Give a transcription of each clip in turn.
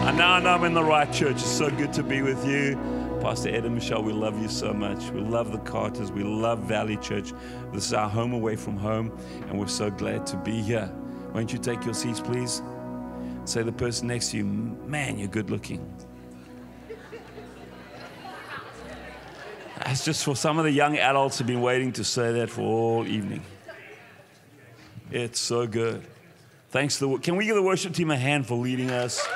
And now I know I'm in the right church. It's so good to be with you. Pastor Ed and Michelle, we love you so much. We love the Carters. We love Valley Church. This is our home away from home, and we're so glad to be here. Won't you take your seats, please? Say to the person next to you, man, you're good looking. That's just for some of the young adults who've been waiting to say that for all evening. It's so good. Thanks to can we give the worship team a hand for leading us?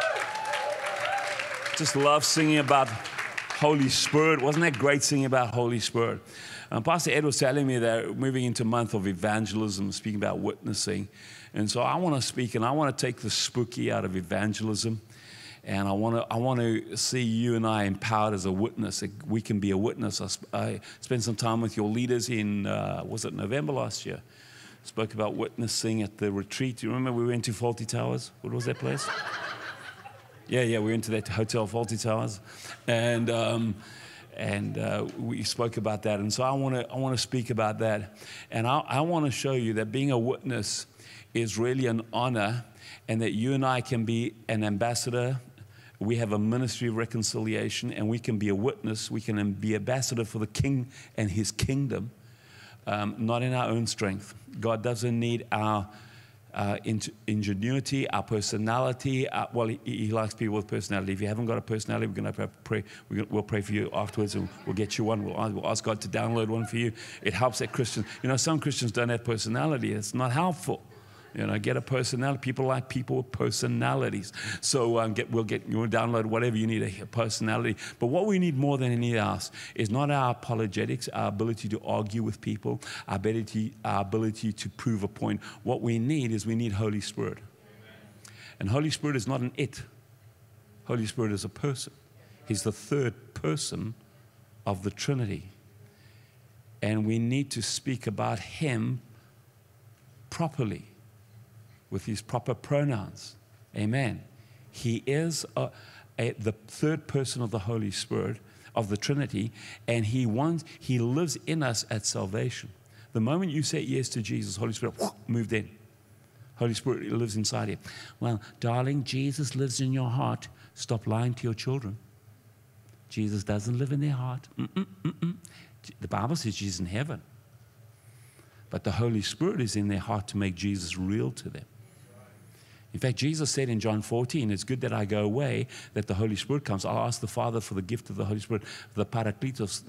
Just love singing about Holy Spirit. Wasn't that great singing about Holy Spirit? Pastor Ed was telling me that we're moving into a month of evangelism, speaking about witnessing. And so I want to speak, and I want to take the spooky out of evangelism. And I want to see you and I empowered as a witness. We can be a witness. I spent some time with your leaders in, was it November last year? Spoke about witnessing at the retreat. Do you remember we went to Fawlty Towers? What was that place? Yeah, we went to that hotel, Fawlty Towers. And we spoke about that. And so I want to speak about that. And I want to show you that being a witness is really an honor, and that you and I can be an ambassador. We have a ministry of reconciliation, and we can be a witness. We can be ambassador for the King and His kingdom, not in our own strength. God doesn't need our ingenuity, our personality. Well, he likes people with personality. If you haven't got a personality, we're going to pray. We'll pray for you afterwards, and we'll get you one. We'll ask God to download one for you. It helps that Christians. Some Christians don't have personality. It's not helpful. Get a personality. People like people with personalities. So we'll download whatever you need, a personality. But what we need more than anything else is not our apologetics, our ability to argue with people, our ability to prove a point. What we need is Holy Spirit. And Holy Spirit is not an it. Holy Spirit is a person. He's the third person of the Trinity. And we need to speak about Him properly, with His proper pronouns. Amen. He is the third person of the Holy Spirit, of the Trinity, and He lives in us at salvation. The moment you say yes to Jesus, Holy Spirit moved in. Holy Spirit lives inside you. Well, darling, Jesus lives in your heart. Stop lying to your children. Jesus doesn't live in their heart. The Bible says Jesus is in heaven. But the Holy Spirit is in their heart to make Jesus real to them. In fact, Jesus said in John 14, it's good that I go away, that the Holy Spirit comes. I'll ask the Father for the gift of the Holy Spirit. The Parakletos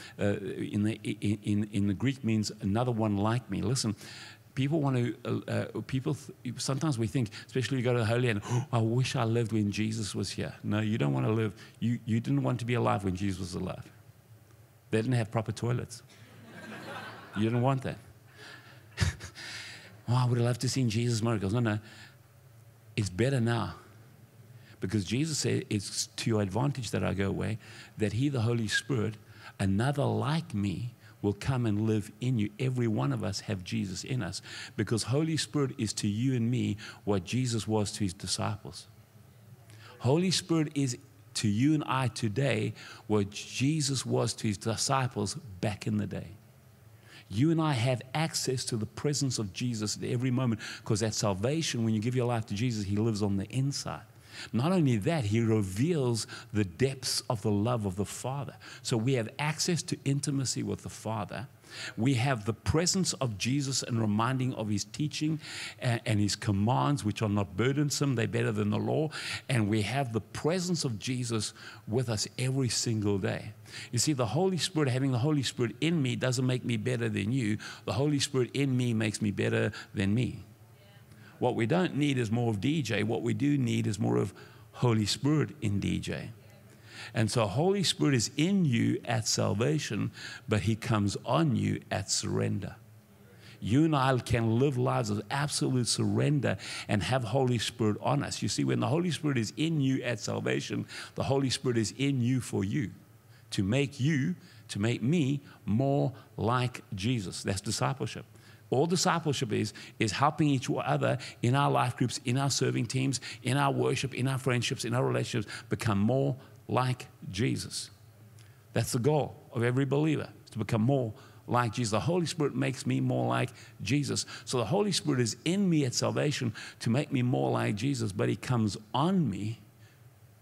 in the Greek means another one like me. Listen, people want to, sometimes we think, especially if you go to the Holy Land, I wish I lived when Jesus was here. No, you don't want to live. You didn't want to be alive when Jesus was alive. They didn't have proper toilets. You didn't want that. I would have loved to see Jesus' miracles. No. It's better now. Because Jesus said, it's to your advantage that I go away, that He, the Holy Spirit, another like me, will come and live in you. Every one of us have Jesus in us. Because Holy Spirit is to you and me what Jesus was to His disciples. Holy Spirit is to you and I today what Jesus was to His disciples back in the day. You and I have access to the presence of Jesus at every moment, because at salvation, when you give your life to Jesus, He lives on the inside. Not only that, He reveals the depths of the love of the Father. So we have access to intimacy with the Father. We have the presence of Jesus and reminding of His teaching and His commands, which are not burdensome. They're better than the law. And we have the presence of Jesus with us every single day. You see, the Holy Spirit, having the Holy Spirit in me doesn't make me better than you. The Holy Spirit in me makes me better than me. What we don't need is more of DJ. What we do need is more of Holy Spirit in DJ. And so Holy Spirit is in you at salvation, but He comes on you at surrender. You and I can live lives of absolute surrender and have Holy Spirit on us. You see, when the Holy Spirit is in you at salvation, the Holy Spirit is in you for you, to make me more like Jesus. That's discipleship. All discipleship is helping each other in our life groups, in our serving teams, in our worship, in our friendships, in our relationships, become more like Jesus. That's the goal of every believer, is to become more like Jesus. The Holy Spirit makes me more like Jesus. So the Holy Spirit is in me at salvation to make me more like Jesus, but He comes on me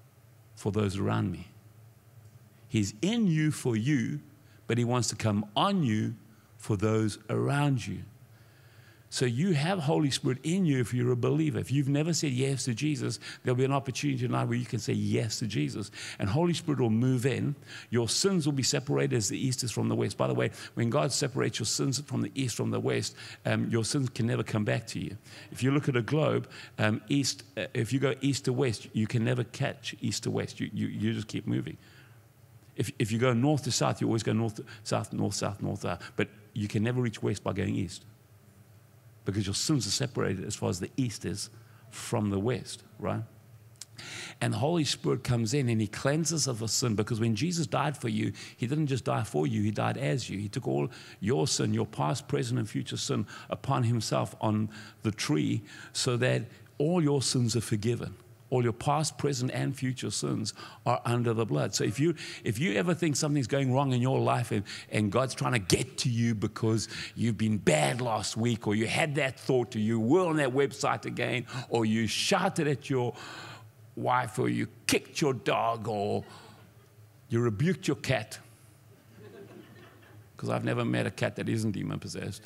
for those around me. He's in you for you, but he wants to come on you for those around you. So you have Holy Spirit in you if you're a believer. If you've never said yes to Jesus, there'll be an opportunity tonight where you can say yes to Jesus. And Holy Spirit will move in. Your sins will be separated as the east is from the west. By the way, when God separates your sins from the east from the west, your sins can never come back to you. If you look at a globe, if you go east to west, you can never catch east to west. You just keep moving. If you go north to south, you always go north to south, north, south, north, south. But you can never reach west by going east, because your sins are separated as far as the east is from the west, right? And the Holy Spirit comes in and he cleanses us of sin, because when Jesus died for you, he didn't just die for you, he died as you. He took all your sin, your past, present, and future sin upon himself on the tree, so that all your sins are forgiven. All your past, present, and future sins are under the blood. So if you ever think something's going wrong in your life and God's trying to get to you because you've been bad last week, or you had that thought, or you were on that website again, or you shouted at your wife, or you kicked your dog, or you rebuked your cat, because I've never met a cat that isn't demon-possessed.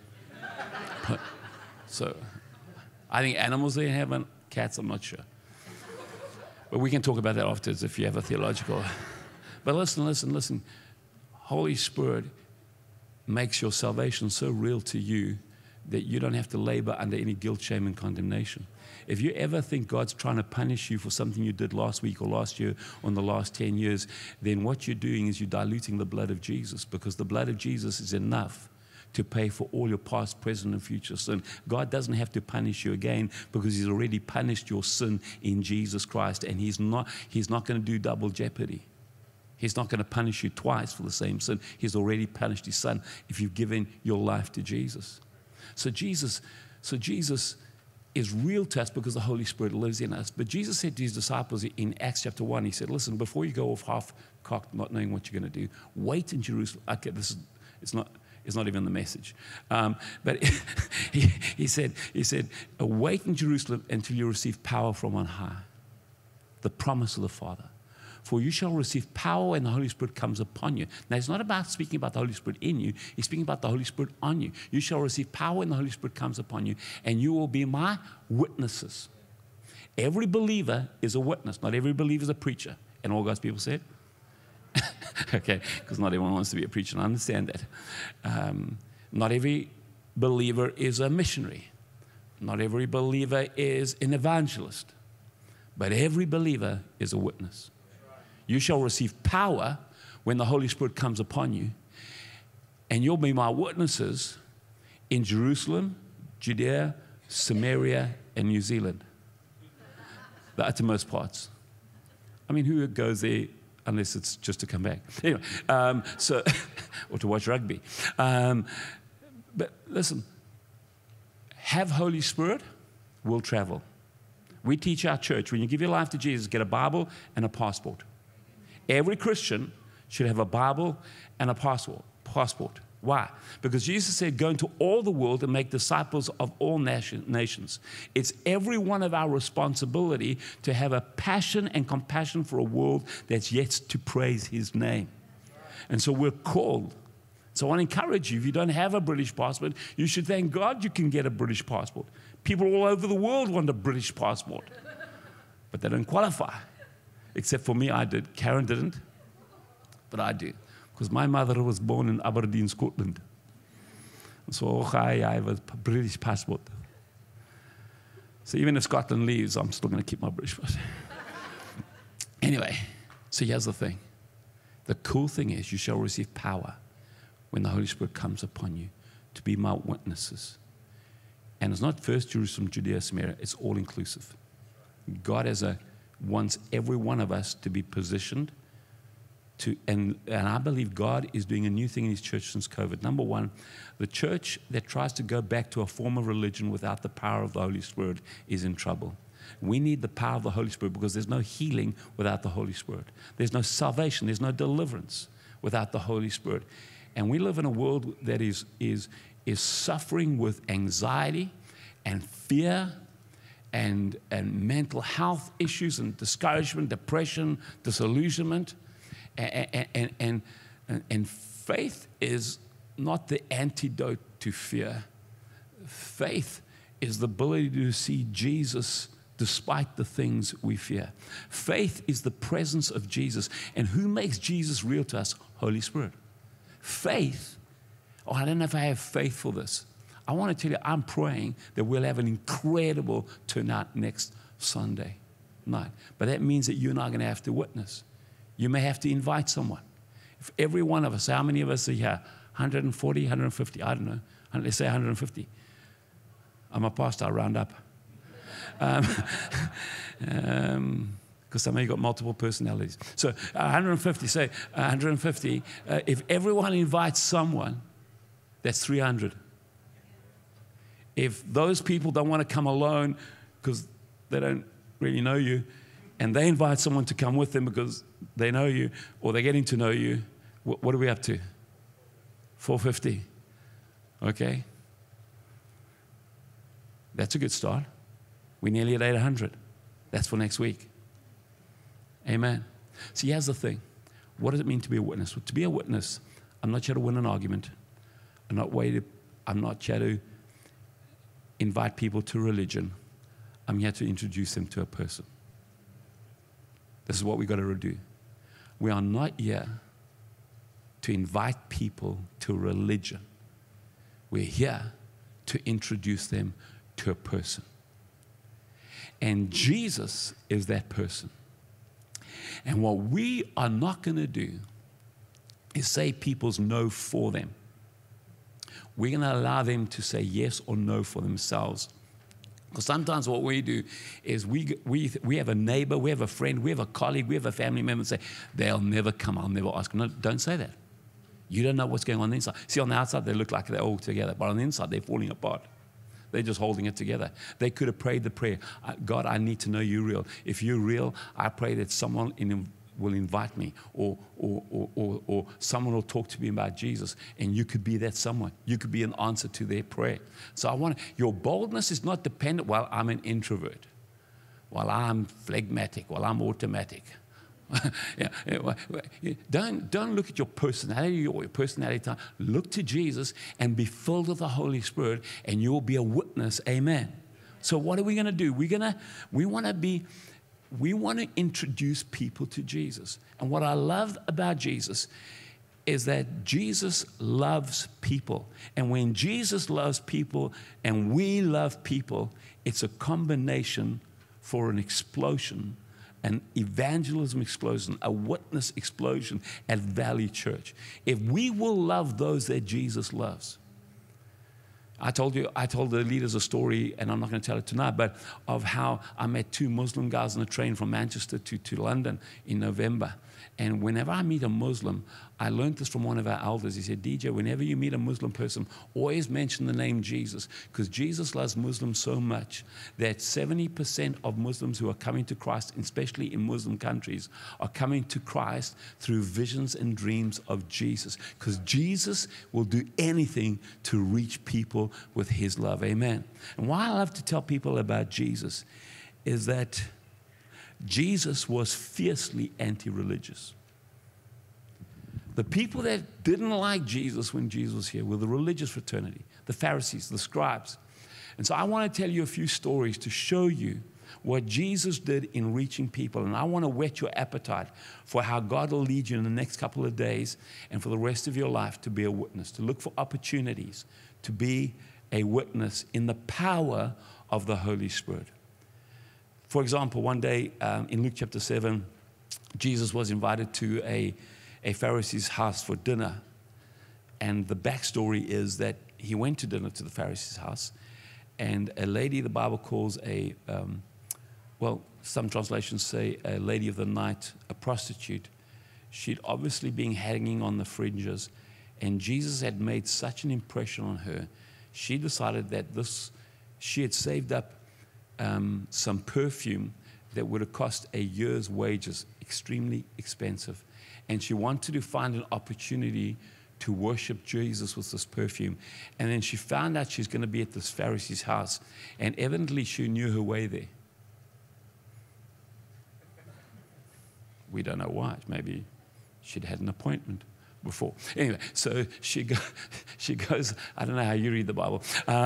So I think animals are in heaven, cats I'm not sure. But we can talk about that afterwards if you have a theological. But listen. Holy Spirit makes your salvation so real to you that you don't have to labor under any guilt, shame, and condemnation. If you ever think God's trying to punish you for something you did last week or last year or in the last 10 years, then what you're doing is you're diluting the blood of Jesus, because the blood of Jesus is enough to pay for all your past, present, and future sin. God doesn't have to punish you again, because he's already punished your sin in Jesus Christ, and he's not going to do double jeopardy. He's not going to punish you twice for the same sin. He's already punished his son if you've given your life to Jesus. So Jesus is real to us because the Holy Spirit lives in us. But Jesus said to his disciples in Acts chapter 1, he said, listen, before you go off half-cocked, not knowing what you're going to do, wait in Jerusalem. Okay, it's not even the message. But he said, wait in Jerusalem until you receive power from on high, the promise of the Father. For you shall receive power when the Holy Spirit comes upon you. Now, it's not about speaking about the Holy Spirit in you. He's speaking about the Holy Spirit on you. You shall receive power when the Holy Spirit comes upon you, and you will be my witnesses. Every believer is a witness. Not every believer is a preacher. And all God's people said? Okay, because not everyone wants to be a preacher, and I understand that. Not every believer is a missionary. Not every believer is an evangelist. But every believer is a witness. You shall receive power when the Holy Spirit comes upon you, and you'll be my witnesses in Jerusalem, Judea, Samaria, and New Zealand. The uttermost parts. I mean, who goes there unless it's just to come back? Anyway, or to watch rugby. But listen, have Holy Spirit, we'll travel. We teach our church, when you give your life to Jesus, get a Bible and a passport. Every Christian should have a Bible and a passport. Why? Because Jesus said, go into all the world and make disciples of all nations. It's every one of our responsibility to have a passion and compassion for a world that's yet to praise his name. And so we're called. So I want to encourage you, if you don't have a British passport, you should thank God you can get a British passport. People all over the world want a British passport, but they don't qualify. Except for me, I did. Karen didn't, but I do. Because my mother was born in Aberdeen, Scotland. So I have a British passport. So even if Scotland leaves, I'm still going to keep my British passport. Anyway, so here's the thing. The cool thing is you shall receive power when the Holy Spirit comes upon you to be my witnesses. And it's not first Jerusalem, Judea, Samaria. It's all inclusive. God wants every one of us to be positioned to, and I believe God is doing a new thing in his church since COVID. Number one, the church that tries to go back to a form of religion without the power of the Holy Spirit is in trouble. We need the power of the Holy Spirit, because there's no healing without the Holy Spirit. There's no salvation, there's no deliverance without the Holy Spirit. And we live in a world that is suffering with anxiety and fear mental health issues and discouragement, depression, disillusionment. And faith is not the antidote to fear. Faith is the ability to see Jesus despite the things we fear. Faith is the presence of Jesus. And who makes Jesus real to us? Holy Spirit. Faith, I don't know if I have faith for this. I want to tell you, I'm praying that we'll have an incredible turnout next Sunday night. But that means that you and I are going to have to witness. You may have to invite someone. If every one of us, how many of us are here? 140, 150, I don't know. Let's say 150. I'm a pastor, I round up. Because some of you got multiple personalities. So 150, say 150. If everyone invites someone, that's 300. If those people don't want to come alone because they don't really know you, and they invite someone to come with them because they know you or they're getting to know you, what are we up to? 450. Okay? That's a good start. We're nearly at 800. That's for next week. Amen. See, here's the thing. What does it mean to be a witness? Well, to be a witness, I'm not here to win an argument. I'm not here to invite people to religion. I'm here to introduce them to a person. This is what we've got to do. We are not here to invite people to religion. We're here to introduce them to a person. And Jesus is that person. And what we are not going to do is say people's no for them. We're going to allow them to say yes or no for themselves. Because sometimes what we do is we have a neighbor, we have a friend, we have a colleague, we have a family member and say, they'll never come, I'll never ask. No, don't say that. You don't know what's going on the inside. See, on the outside, they look like they're all together. But on the inside, they're falling apart. They're just holding it together. They could have prayed the prayer, God, I need to know you real. If you're real, I pray that someone will invite me or someone will talk to me about Jesus, and you could be that someone. You could be an answer to their prayer. So your boldness is not dependent, well, I'm an introvert, well, I'm phlegmatic, well, I'm automatic. Don't look at your personality or your personality type. Look to Jesus and be filled with the Holy Spirit, and you'll be a witness. Amen. So what are we going to do? We want to introduce people to Jesus. And what I love about Jesus is that Jesus loves people. And when Jesus loves people and we love people, it's a combination for an explosion, an evangelism explosion, a witness explosion at Valley Church. If we will love those that Jesus loves. I told the leaders a story, and I'm not going to tell it tonight, but of how I met two Muslim guys on a train from Manchester to London in November. And whenever I meet a Muslim, I learned this from one of our elders. He said, DJ, whenever you meet a Muslim person, always mention the name Jesus, because Jesus loves Muslims so much that 70% of Muslims who are coming to Christ, especially in Muslim countries, are coming to Christ through visions and dreams of Jesus, because Jesus will do anything to reach people with his love. Amen. And why I love to tell people about Jesus is that Jesus was fiercely anti-religious. The people that didn't like Jesus when Jesus was here were the religious fraternity, the Pharisees, the scribes. And so I want to tell you a few stories to show you what Jesus did in reaching people. And I want to whet your appetite for how God will lead you in the next couple of days and for the rest of your life to be a witness, to look for opportunities to be a witness in the power of the Holy Spirit. For example, one day in Luke chapter 7, Jesus was invited to a Pharisee's house for dinner. And the backstory is that he went to dinner to the Pharisee's house, and a lady the Bible calls some translations say a lady of the night, a prostitute. She'd obviously been hanging on the fringes, and Jesus had made such an impression on her. She decided that she had saved up some perfume that would have cost a year's wages, extremely expensive. And she wanted to find an opportunity to worship Jesus with this perfume. And then she found out she's going to be at this Pharisee's house. And evidently she knew her way there. We don't know why. Maybe she'd had an appointment before. Anyway, so she goes, I don't know how you read the Bible.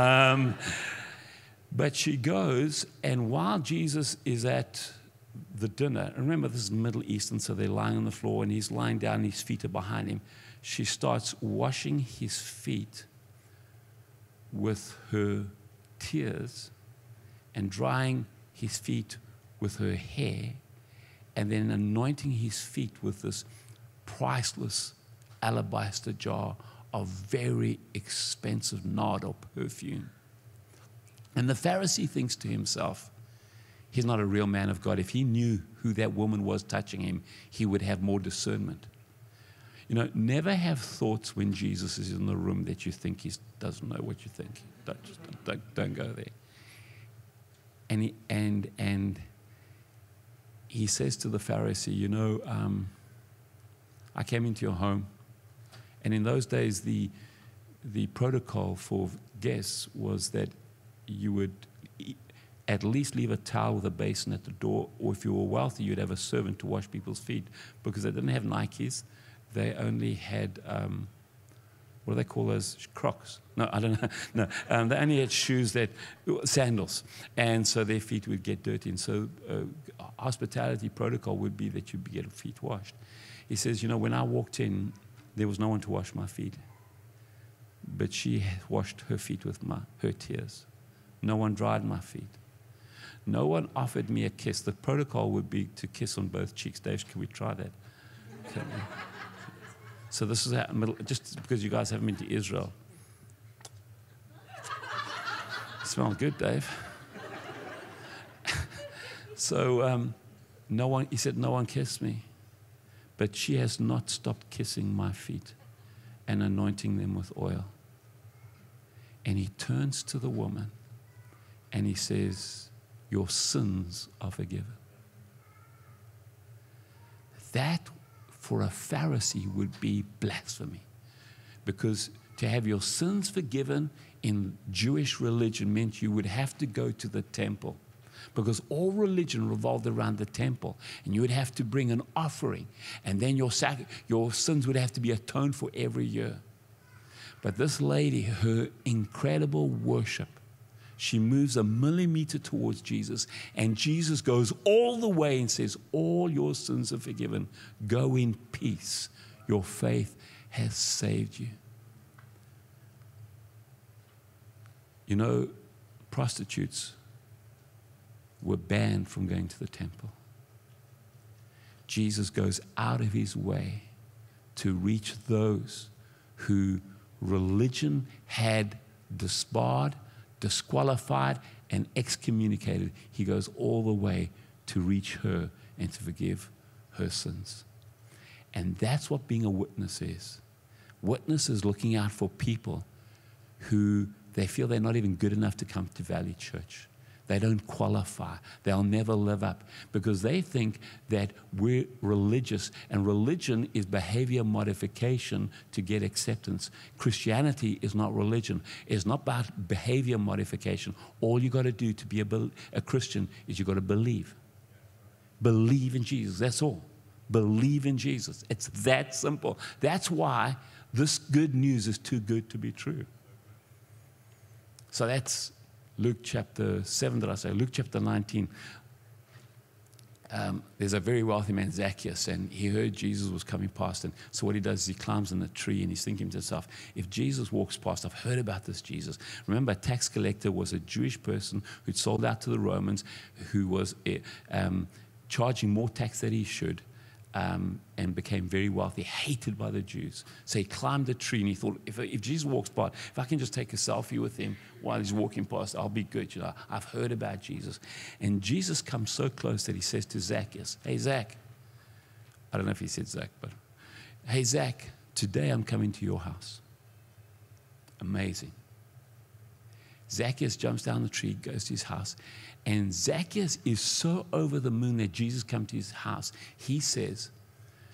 But she goes, and while Jesus is at the dinner, and remember this is Middle Eastern, so they're lying on the floor, and he's lying down, and his feet are behind him. She starts washing his feet with her tears and drying his feet with her hair, and then anointing his feet with this priceless alabaster jar of very expensive nard or perfume. And the Pharisee thinks to himself, he's not a real man of God. If he knew who that woman was touching him, he would have more discernment. You know, never have thoughts when Jesus is in the room that you think he doesn't know what you think. Don't go there. And he says to the Pharisee, you know, I came into your home. And in those days, the protocol for guests was that you would at least leave a towel with a basin at the door, or if you were wealthy, you'd have a servant to wash people's feet, because they didn't have Nikes. They only had, what do they call those, Crocs? No, I don't know. No, they only had shoes sandals, and so their feet would get dirty. And so hospitality protocol would be that you'd get feet washed. He says, you know, when I walked in, there was no one to wash my feet, but she washed her feet with her tears. No one dried my feet. No one offered me a kiss. The protocol would be to kiss on both cheeks. Dave, can we try that? So this is how, just because you guys haven't been to Israel. Smells good, Dave. So he said, no one kissed me. But she has not stopped kissing my feet and anointing them with oil. And he turns to the woman and he says, your sins are forgiven. That, for a Pharisee, would be blasphemy. Because to have your sins forgiven in Jewish religion meant you would have to go to the temple. Because all religion revolved around the temple. And you would have to bring an offering. And then your sins would have to be atoned for every year. But this lady, her incredible worship, she moves a millimeter towards Jesus, and Jesus goes all the way and says, all your sins are forgiven. Go in peace. Your faith has saved you. You know, prostitutes were banned from going to the temple. Jesus goes out of his way to reach those who religion had disbarred, disqualified, and excommunicated. He goes all the way to reach her and to forgive her sins. And that's what being a witness is. Witness is looking out for people who they feel they're not even good enough to come to Valley Church. They don't qualify. They'll never live up because they think that we're religious, and religion is behavior modification to get acceptance. Christianity is not religion. It's not about behavior modification. All you got to do to be a Christian is you got to believe. Believe in Jesus. That's all. Believe in Jesus. It's that simple. That's why this good news is too good to be true. So that's Luke chapter 7, did I say? Luke chapter 19. There's a very wealthy man, Zacchaeus, and he heard Jesus was coming past. And so what he does is he climbs in a tree and he's thinking to himself, if Jesus walks past, I've heard about this Jesus. Remember, a tax collector was a Jewish person who'd sold out to the Romans, who was charging more tax than he should. And became very wealthy, hated by the Jews. So he climbed a tree and he thought, if Jesus walks by, if I can just take a selfie with him while he's walking past, I'll be good. You know, I've heard about Jesus. And Jesus comes so close that he says to Zacchaeus, hey, Zach. I don't know if he said Zach, but hey, Zach, today I'm coming to your house. Amazing. Zacchaeus jumps down the tree, goes to his house. And Zacchaeus is so over the moon that Jesus comes to his house. He says,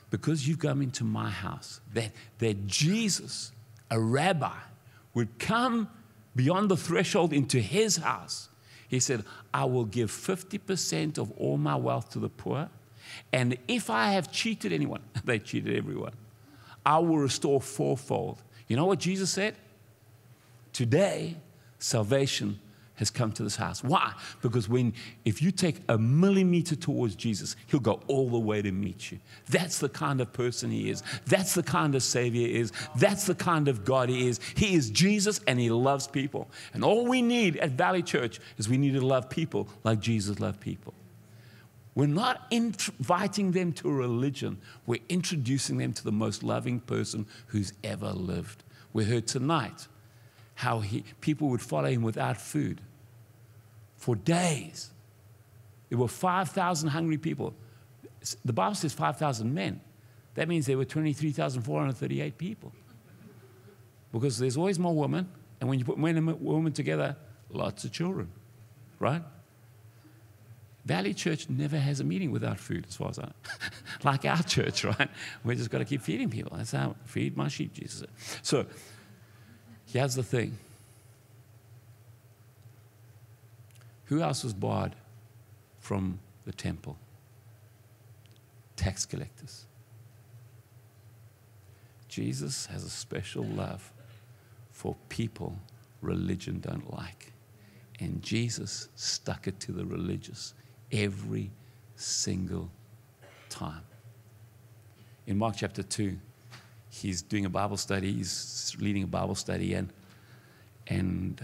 because you've come into my house, that Jesus, a rabbi, would come beyond the threshold into his house. He said, I will give 50% of all my wealth to the poor. And if I have cheated anyone, they cheated everyone, I will restore fourfold. You know what Jesus said? Today, salvation has come to this house. Why? Because if you take a millimeter towards Jesus, he'll go all the way to meet you. That's the kind of person he is. That's the kind of Savior he is. That's the kind of God he is. He is Jesus, and he loves people. And all we need at Valley Church is we need to love people like Jesus loved people. We're not inviting them to a religion. We're introducing them to the most loving person who's ever lived. We heard tonight how people would follow him without food for days. There were 5,000 hungry people. The Bible says 5,000 men. That means there were 23,438 people. Because there's always more women, and when you put men and women together, lots of children, right? Valley Church never has a meeting without food, as far as I know. Like our church, right? We just got to keep feeding people. That's how, feed my sheep, Jesus said. So, here's the thing. Who else was barred from the temple? Tax collectors. Jesus has a special love for people religion don't like. And Jesus stuck it to the religious every single time. In Mark chapter 2, he's doing a Bible study. He's leading a Bible study, and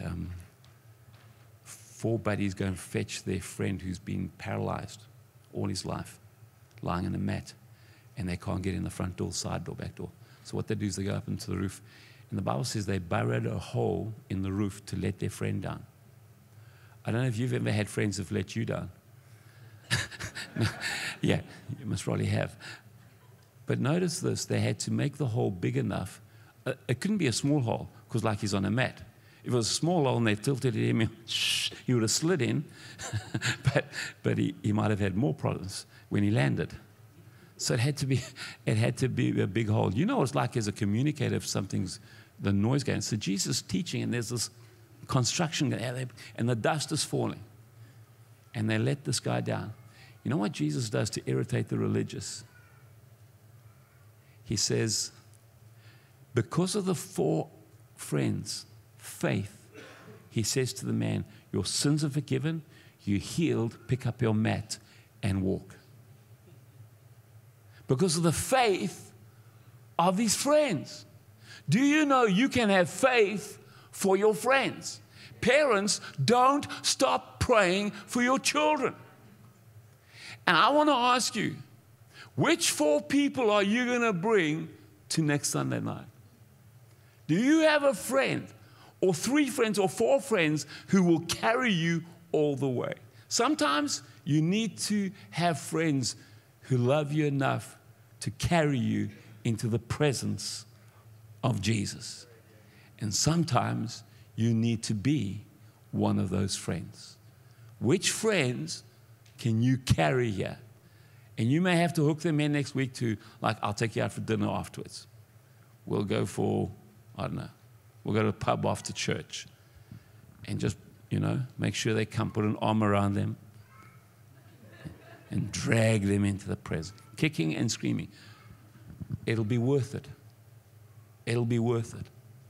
four buddies go and fetch their friend who's been paralyzed all his life, lying on a mat, and they can't get in the front door, side door, back door. So what they do is they go up into the roof, and the Bible says they burrowed a hole in the roof to let their friend down. I don't know if you've ever had friends who've let you down. No, yeah, you must probably have. But notice this, they had to make the hole big enough. It couldn't be a small hole, because like he's on a mat. If it was a small hole and they tilted him, he would have slid in, but he might have had more problems when he landed. So it had to be a big hole. You know what it's like as a communicator if something's, the noise going. So Jesus is teaching, and there's this construction, and the dust is falling. And they let this guy down. You know what Jesus does to irritate the religious? He says, because of the four friends' faith, he says to the man, your sins are forgiven, you're healed, pick up your mat and walk. Because of the faith of these friends. Do you know you can have faith for your friends? Parents, don't stop praying for your children. And I want to ask you, which four people are you going to bring to next Sunday night? Do you have a friend, or three friends, or four friends who will carry you all the way? Sometimes you need to have friends who love you enough to carry you into the presence of Jesus. And sometimes you need to be one of those friends. Which friends can you carry here? And you may have to hook them in next week to, like, I'll take you out for dinner afterwards. We'll go for, I don't know, we'll go to a pub after church. And just, make sure they come, put an arm around them and drag them into the presence. Kicking and screaming. It'll be worth it. It'll be worth it.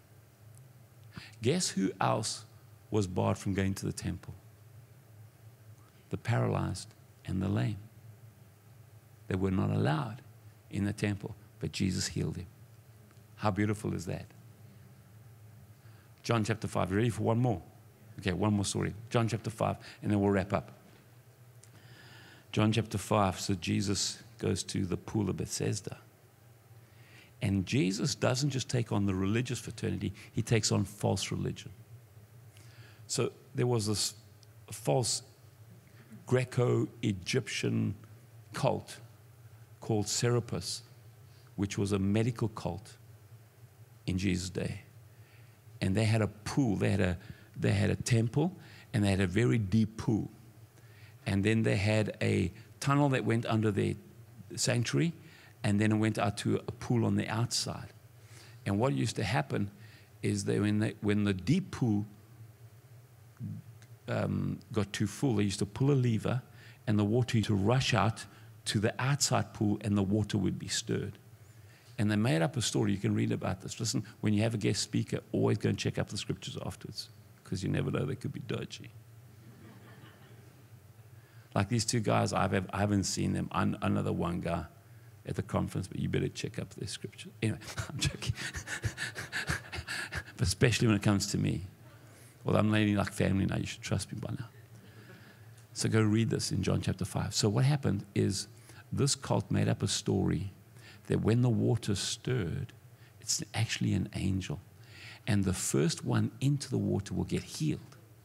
Guess who else was barred from going to the temple? The paralyzed and the lame. They were not allowed in the temple, but Jesus healed him. How beautiful is that? John chapter 5. You ready for one more? Okay, one more story. John chapter 5, and then we'll wrap up. John chapter 5, so Jesus goes to the pool of Bethesda. And Jesus doesn't just take on the religious fraternity, he takes on false religion. So there was this false Greco-Egyptian cult called Serapis, which was a medical cult in Jesus' day. And they had a pool, they had a temple, and they had a very deep pool. And then they had a tunnel that went under their sanctuary, and then it went out to a pool on the outside. And what used to happen is that when the deep pool got too full, they used to pull a lever, and the water used to rush out to the outside pool, and the water would be stirred. And they made up a story. You can read about this. Listen, when you have a guest speaker, always go and check up the scriptures afterwards, because you never know, they could be dodgy. Like these two guys, I haven't seen them. I know the one guy at the conference, but you better check up their scriptures. Anyway, I'm joking. But especially when it comes to me. Well, I'm really like family now. You should trust me by now. So go read this in John chapter 5. So what happened is this cult made up a story that when the water stirred, it's actually an angel. And the first one into the water will get healed.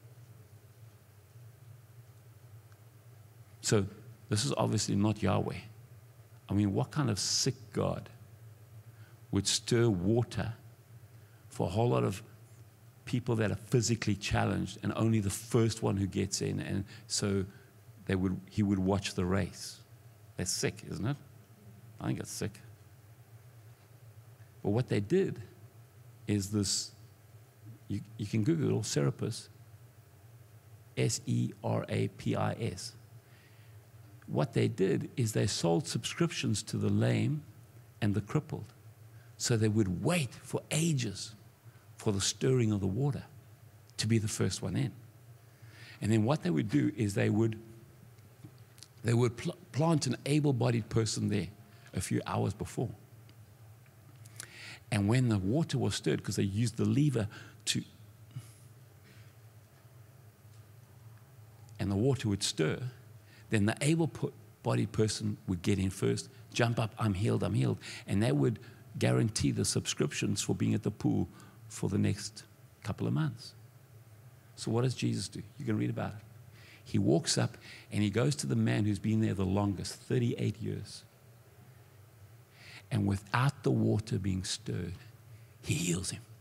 So this is obviously not Yahweh. I mean, what kind of sick God would stir water for a whole lot of people that are physically challenged, and only the first one who gets in? And so he would watch the race. That's sick, isn't it? I think it's sick. But what they did is this, you can Google Serapis, Serapis. What they did is they sold subscriptions to the lame and the crippled. So they would wait for ages for the stirring of the water to be the first one in. And then what they would do is they would plant an able-bodied person there a few hours before. And when the water was stirred, because they used the lever and the water would stir, then the able-bodied person would get in first, jump up, I'm healed, I'm healed. And that would guarantee the subscriptions for being at the pool for the next couple of months. So what does Jesus do? You can read about it. He walks up and he goes to the man who's been there the longest, 38 years. And without the water being stirred, he heals him.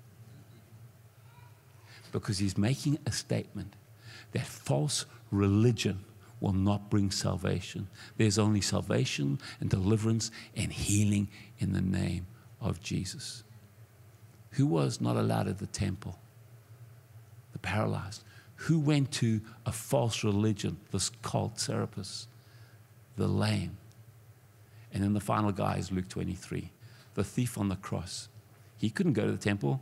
Because he's making a statement that false religion will not bring salvation. There's only salvation and deliverance and healing in the name of Jesus. Who was not allowed at the temple? The paralyzed. Who went to a false religion? This cult, Serapis. The lame. And then the final guy is Luke 23. The thief on the cross. He couldn't go to the temple.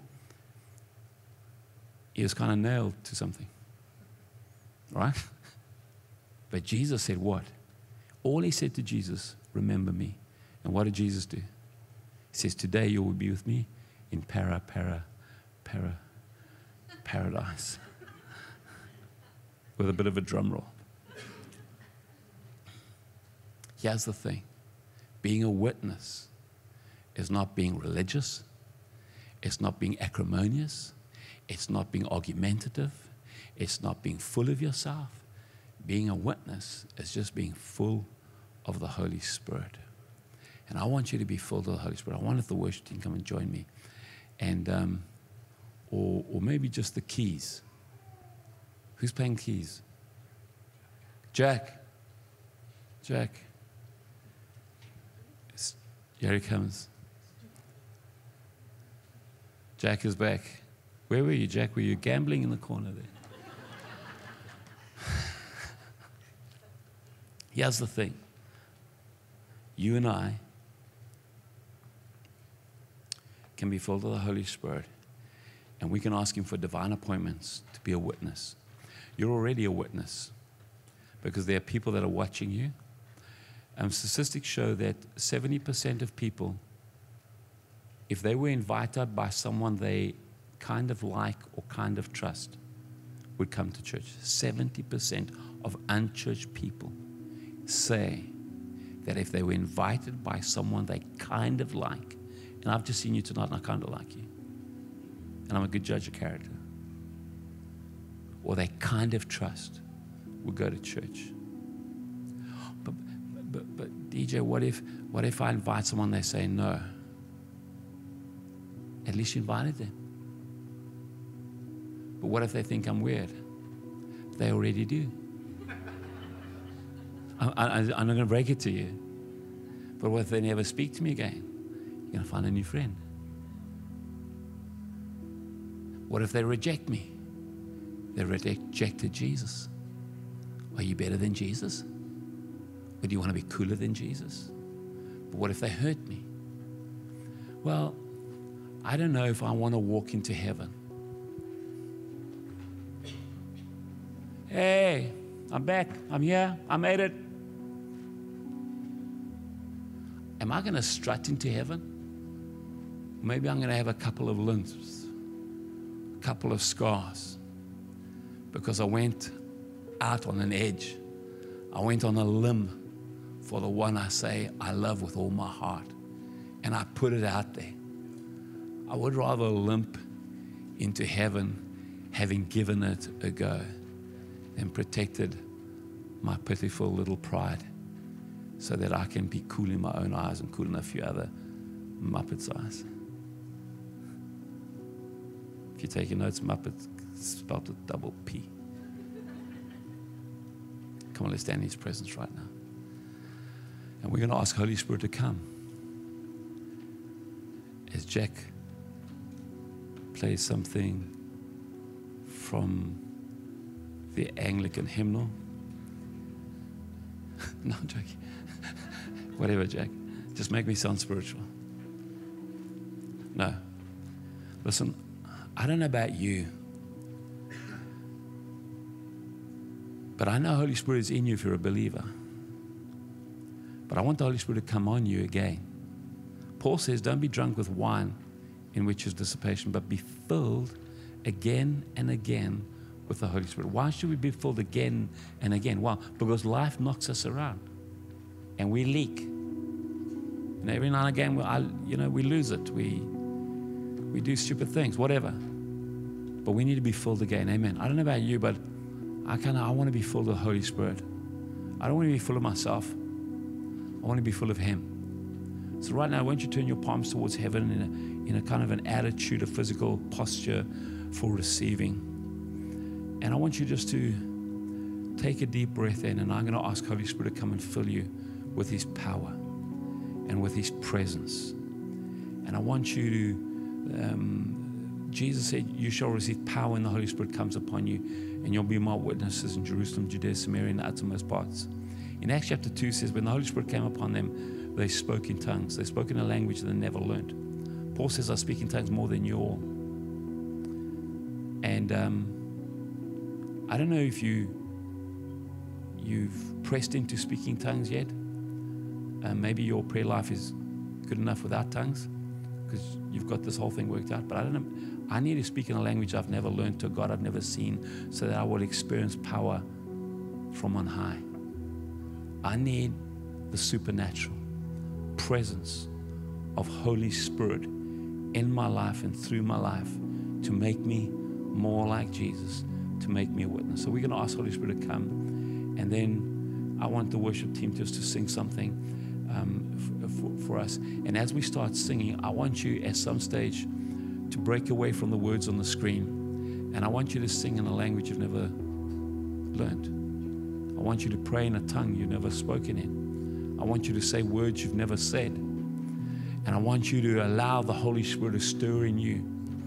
He was kind of nailed to something. Right? But Jesus said what? All he said to Jesus, remember me. And what did Jesus do? He says, today you will be with me in paradise. With a bit of a drum roll. Here's the thing. Being a witness is not being religious. It's not being acrimonious. It's not being argumentative. It's not being full of yourself. Being a witness is just being full of the Holy Spirit. And I want you to be full of the Holy Spirit. I want if the worship team come and join me. And, or maybe just the keys. Who's playing keys? Jack. Here he comes. Jack is back. Where were you, Jack? Were you gambling in the corner there? Here's the thing. You and I can be filled with the Holy Spirit, and we can ask Him for divine appointments to be a witness. You're already a witness because there are people that are watching you. Statistics show that 70% of people, if they were invited by someone they kind of like or kind of trust, would come to church. 70% of unchurched people say that if they were invited by someone they kind of like, and I've just seen you tonight and I kind of like you, and I'm a good judge of character, or they kind of trust, would go to church. But DJ, what if I invite someone, they say no? At least you invited them. But what if they think I'm weird? They already do. I'm not going to break it to you. But what if they never speak to me again? You're going to find a new friend. What if they reject me? They rejected Jesus. Are you better than Jesus? Or do you want to be cooler than Jesus? But what if they hurt me? Well, I don't know if I want to walk into heaven. Hey, I'm back. I'm here. I made it. Am I going to strut into heaven? Maybe I'm going to have a couple of limps, a couple of scars, because I went out on an edge. I went on a limb for the one I say I love with all my heart, and I put it out there. I would rather limp into heaven having given it a go than protected my pitiful little pride so that I can be cool in my own eyes and cool in a few other Muppets' eyes. If you're taking notes, Muppets spelled with double P. Come on, let's stand in His presence right now. And we're going to ask Holy Spirit to come. As Jack plays something from the Anglican hymnal. No, I'm joking. Whatever, Jack. Just make me sound spiritual. No. Listen, I don't know about you, but I know Holy Spirit is in you if you're a believer. But I want the Holy Spirit to come on you again. Paul says, don't be drunk with wine in which is dissipation, but be filled again and again with the Holy Spirit. Why should we be filled again and again? Well, because life knocks us around and we leak. And every now and again, we lose it. We do stupid things, whatever. But we need to be filled again. Amen. I don't know about you, but I want to be full of the Holy Spirit. I don't want to be full of myself. I want to be full of Him. So right now, why don't you turn your palms towards heaven in a kind of an attitude, a physical posture for receiving. And I want you just to take a deep breath in, and I'm going to ask Holy Spirit to come and fill you with His power and with His presence. And I want you to, Jesus said, you shall receive power when the Holy Spirit comes upon you, and you'll be my witnesses in Jerusalem, Judea, Samaria, and the uttermost parts. In Acts chapter 2 says, when the Holy Spirit came upon them, they spoke in tongues. They spoke in a language they never learned. Paul says, I speak in tongues more than you all. And I don't know if you've pressed into speaking tongues yet. Maybe your prayer life is good enough without tongues because you've got this whole thing worked out. But I don't know. I need to speak in a language I've never learned, to a God I've never seen, so that I will experience power from on high. I need the supernatural presence of Holy Spirit in my life and through my life to make me more like Jesus, to make me a witness. So we're going to ask Holy Spirit to come, and then I want the worship team just to sing something for us. And as we start singing, I want you at some stage to break away from the words on the screen, and I want you to sing in a language you've never learned. I want you to pray in a tongue you've never spoken in. I want you to say words you've never said. And I want you to allow the Holy Spirit to stir in you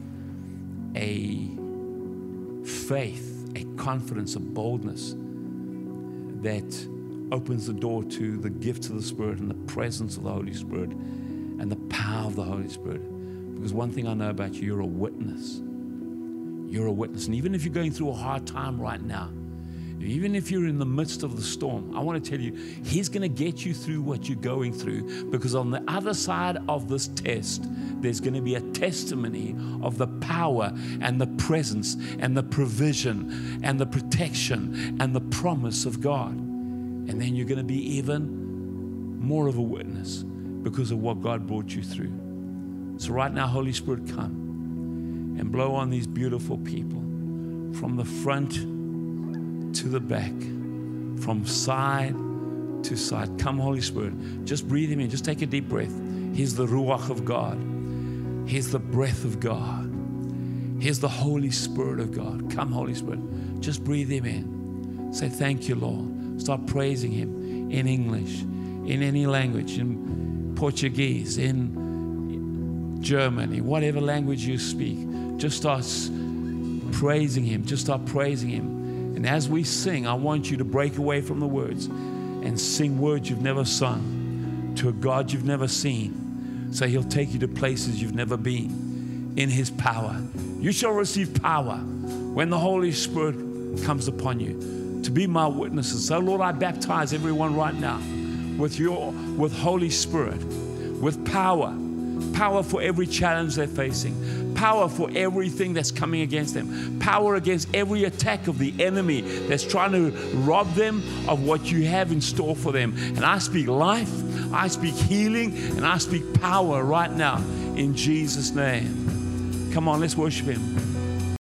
a faith, a confidence, a boldness that opens the door to the gifts of the Spirit and the presence of the Holy Spirit and the power of the Holy Spirit. Because one thing I know about you, you're a witness. You're a witness. And even if you're going through a hard time right now, even if you're in the midst of the storm, I want to tell you, He's going to get you through what you're going through, because on the other side of this test, there's going to be a testimony of the power and the presence and the provision and the protection and the promise of God. And then you're going to be even more of a witness because of what God brought you through. So right now, Holy Spirit, come and blow on these beautiful people from the front to the back, from side to side. Come, Holy Spirit, just breathe Him in. Just take a deep breath. Here's the Ruach of God. Here's the breath of God. Here's the Holy Spirit of God. Come, Holy Spirit, just breathe Him in. Say, thank you, Lord. Start praising Him in English, in any language, in Portuguese, in German, in whatever language you speak. Just start praising Him. Just start praising Him. And as we sing, I want you to break away from the words and sing words you've never sung to a God you've never seen. So He'll take you to places you've never been in His power. You shall receive power when the Holy Spirit comes upon you to be my witnesses. So Lord, I baptize everyone right now with Holy Spirit, with power for every challenge they're facing, power for everything that's coming against them, power against every attack of the enemy that's trying to rob them of what you have in store for them. And I speak life, I speak healing, and I speak power right now in Jesus' name. Come on, let's worship Him.